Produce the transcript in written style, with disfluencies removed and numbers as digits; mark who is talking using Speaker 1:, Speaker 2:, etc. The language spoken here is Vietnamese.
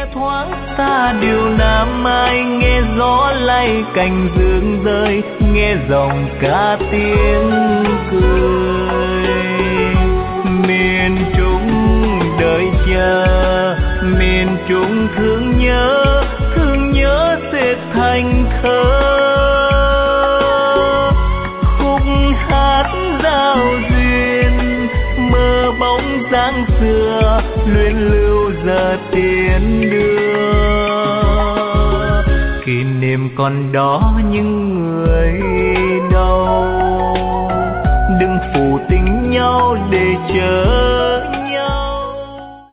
Speaker 1: nghe thoáng xa điều Nam Mai, nghe gió lay cành dương rơi, nghe dòng ca tiếng cười. Miền Trung đợi chờ, miền Trung thương nhớ sẽ thành thơ. Khúc hát giao duyên, mơ bóng dáng xưa, luyến lưu giờ tiến đưa. Kỷ niệm còn đó những người đâu, đừng phụ tình nhau để chờ